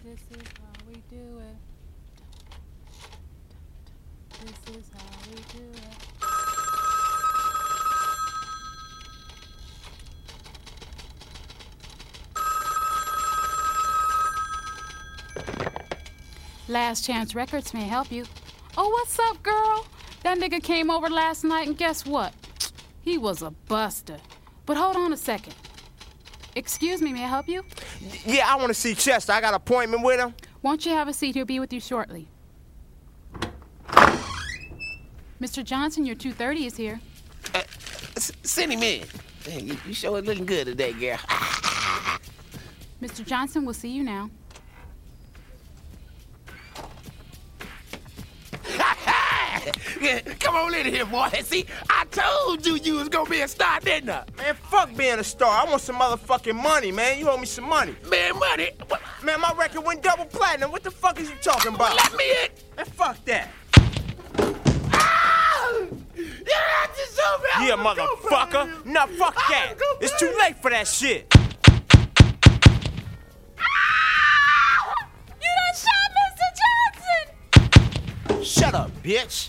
This is how we do it. This is how we do it. Last Chance Records may help you. Oh, what's up, girl? That nigga came over last night and guess what? He was a buster. But hold on a second. Excuse me, may I help you? Yeah, I want to see Chester. I got an appointment with him. Won't you have a seat? He'll be with you shortly. Mr. Johnson, your 2:30 is here. Send him in. Dang, you sure looking good today, girl. Mr. Johnson, we'll see you now. Yeah, come on in here, boy. See, I told you was gonna be a star, didn't I? Man, fuck being a star. I want some motherfucking money, man. You owe me some money. Man, money? What? Man, my record went double platinum. What the fuck is you talking about? Let me in. Man, fuck that. Yeah, motherfucker. No, fuck that. It's too late for that shit. You done shot Mr. Johnson! Shut up, bitch.